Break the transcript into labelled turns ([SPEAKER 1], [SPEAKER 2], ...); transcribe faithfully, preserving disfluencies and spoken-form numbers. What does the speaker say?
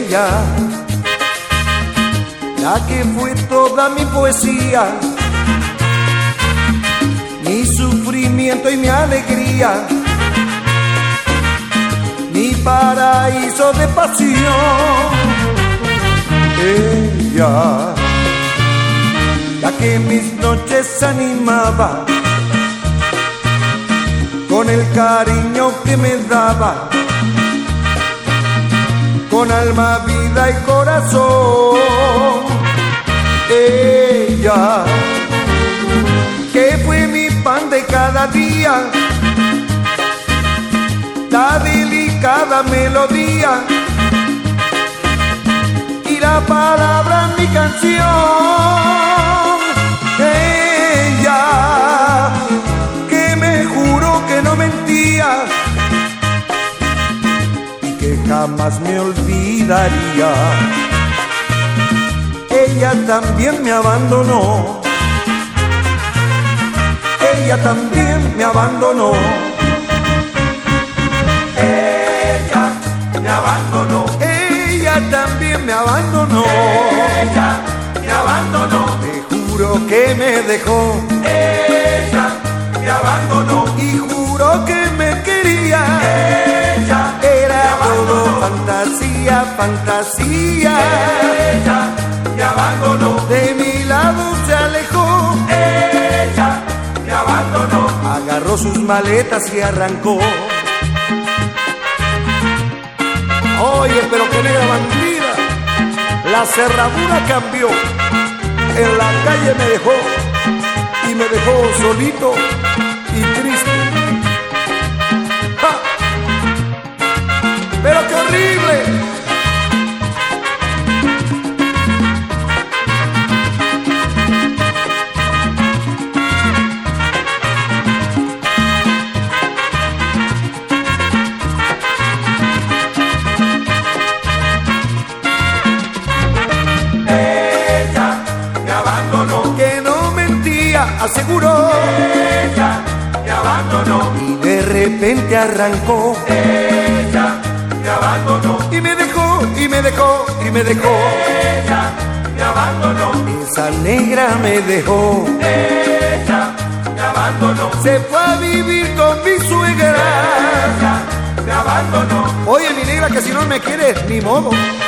[SPEAKER 1] ella, la que fue toda mi poesía, mi sufrimiento y mi alegría, mi paraíso de pasión. Ella, la que mis noches animaba, con el cariño que me daba, con alma, vida y corazón. Ella, que fue mi pan de cada día, la delicada melodía y la palabra mi canción. Ella, que me juró que no mentía y que jamás me olvidaría. Ella también me abandonó, ella también me abandonó.
[SPEAKER 2] Ella me abandonó,
[SPEAKER 1] ella también me abandonó.
[SPEAKER 2] Ella me abandonó,
[SPEAKER 1] te juro que me dejó.
[SPEAKER 2] Ella me abandonó
[SPEAKER 1] y juró que me quería.
[SPEAKER 2] Ella
[SPEAKER 1] era todo fantasía, fantasía.
[SPEAKER 2] Ella me abandonó,
[SPEAKER 1] de mi lado se alejó.
[SPEAKER 2] Ella me abandonó,
[SPEAKER 1] agarró sus maletas y arrancó. Oye, pero qué negra bandida, la cerradura cambió, en la calle me dejó y me dejó solito y triste. ¡Ja! Pero qué horrible. Aseguró,
[SPEAKER 2] ella me abandonó
[SPEAKER 1] y de repente arrancó.
[SPEAKER 2] Ella me abandonó
[SPEAKER 1] y me dejó, y me dejó, y me dejó.
[SPEAKER 2] Ella me abandonó,
[SPEAKER 1] esa negra me dejó.
[SPEAKER 2] Ella me abandonó,
[SPEAKER 1] se fue a vivir con mi suegra.
[SPEAKER 2] Ella me abandonó.
[SPEAKER 1] Oye, mi negra, que si no me quieres, ni modo.